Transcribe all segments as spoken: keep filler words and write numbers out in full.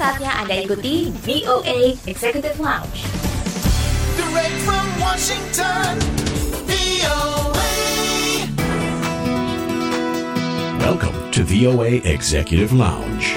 saatnya Anda ikuti V O A Executive Lounge. Direct from Washington, V O A. Welcome to V O A Executive Lounge.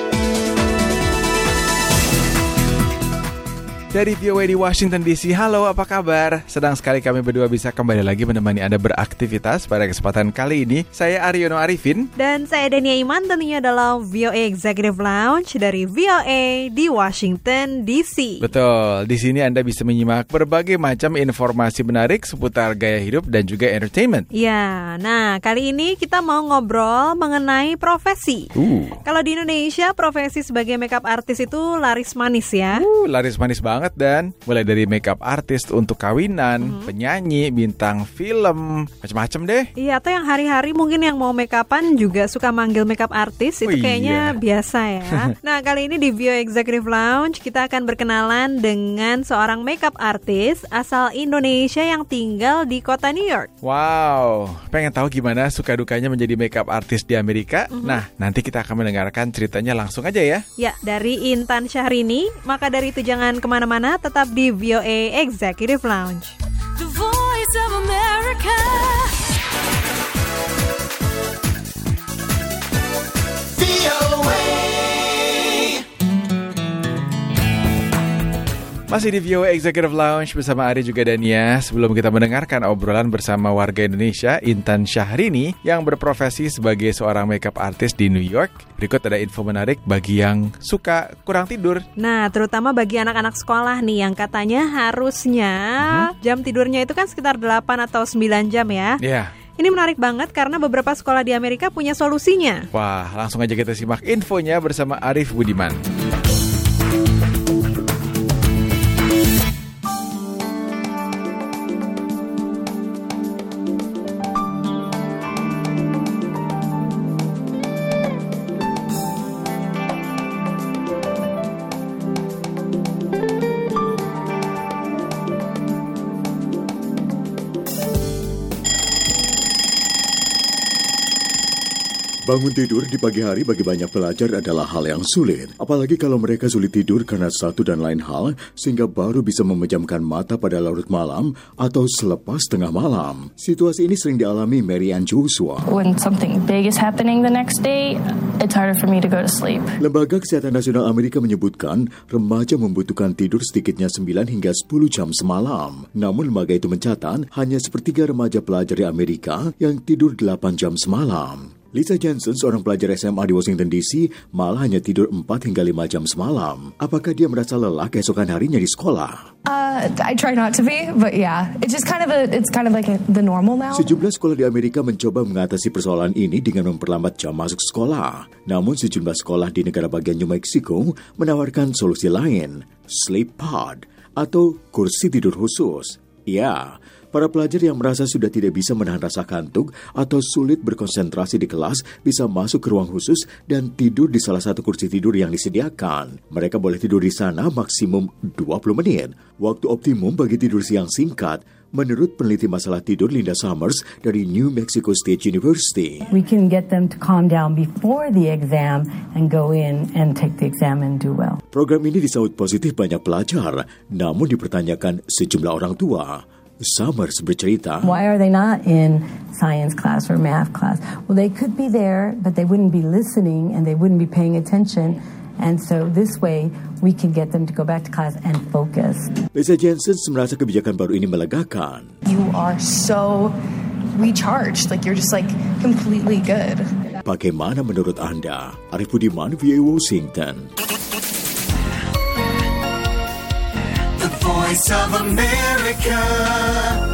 Dari V O A di Washington D C, halo apa kabar? Sedang sekali kami berdua bisa kembali lagi menemani Anda beraktivitas pada kesempatan kali ini. Saya Aryono Arifin. Dan saya Dania Iman, tentunya dalam V O A Executive Lounge dari V O A di Washington D C. Betul, di sini Anda bisa menyimak berbagai macam informasi menarik seputar gaya hidup dan juga entertainment. Ya, nah kali ini kita mau ngobrol mengenai profesi. Uh. Kalau di Indonesia, profesi sebagai makeup artist itu laris manis ya. Uh, laris manis banget. Dan mulai dari makeup artist untuk kawinan, mm-hmm. penyanyi, bintang film, macam-macam deh. Iya, atau yang hari-hari mungkin yang mau makeupan juga suka manggil makeup artist. Itu oh, kayaknya iya. biasa ya. Nah, kali ini di V O A Executive Lounge kita akan berkenalan dengan seorang makeup artist asal Indonesia yang tinggal di kota New York. Wow, pengen tahu gimana suka dukanya menjadi makeup artist di Amerika? Mm-hmm. Nah, nanti kita akan mendengarkan ceritanya langsung aja ya. Ya, dari Intan Syahrini. Maka dari itu jangan kemana-mana, tetap di V O A Executive Lounge. The Voice of America. V O A. Masih di V O A Executive Lounge bersama Ari juga Dania. Sebelum kita mendengarkan obrolan bersama warga Indonesia, Intan Syahrini yang berprofesi sebagai seorang makeup artist di New York, berikut ada info menarik bagi yang suka kurang tidur. Nah, terutama bagi anak-anak sekolah nih yang katanya harusnya mm-hmm. jam tidurnya itu kan sekitar delapan atau sembilan jam ya. Iya. Yeah. Ini menarik banget karena beberapa sekolah di Amerika punya solusinya. Wah, langsung aja kita simak infonya bersama Arif Budiman. Bangun tidur di pagi hari bagi banyak pelajar adalah hal yang sulit. Apalagi kalau mereka sulit tidur karena satu dan lain hal, sehingga baru bisa memejamkan mata pada larut malam atau selepas tengah malam. Situasi ini sering dialami Mary Ann Joshua. When something big is happening the next day, it's harder for me to go to sleep. Lembaga Kesehatan Nasional Amerika menyebutkan remaja membutuhkan tidur sedikitnya sembilan hingga sepuluh jam semalam. Namun lembaga itu mencatat hanya sepertiga remaja pelajar di Amerika yang tidur delapan jam semalam. Lisa Jensen, seorang pelajar S M A di Washington D C, malah hanya tidur empat hingga lima jam semalam. Apakah dia merasa lelah keesokan harinya di sekolah? Uh, I try not to be, but yeah, it's just kind of a, it's kind of like a, the normal now. Sejumlah sekolah di Amerika mencoba mengatasi persoalan ini dengan memperlambat jam masuk sekolah. Namun sejumlah sekolah di negara bagian New Mexico menawarkan solusi lain, sleep pod atau kursi tidur khusus. Ya, para pelajar yang merasa sudah tidak bisa menahan rasa kantuk atau sulit berkonsentrasi di kelas bisa masuk ke ruang khusus dan tidur di salah satu kursi tidur yang disediakan. Mereka boleh tidur di sana maksimum dua puluh menit. Waktu optimum bagi tidur siang singkat, menurut peneliti masalah tidur Linda Summers dari New Mexico State University. We can get them to calm down before the exam and go in and take the exam and do well. Program ini disambut positif banyak pelajar, namun dipertanyakan sejumlah orang tua. Summers bercerita, why are they not in science class or math class? Well, they could be there, but they wouldn't be listening and they wouldn't be paying attention. And so this way, we can get them to go back to class and focus. Lisa Jensen merasa kebijakan baru ini melegakan. You are so recharged, like you're just like completely good. Bagaimana menurut Anda? Arif Budiman, V O A Washington. The Voice of America.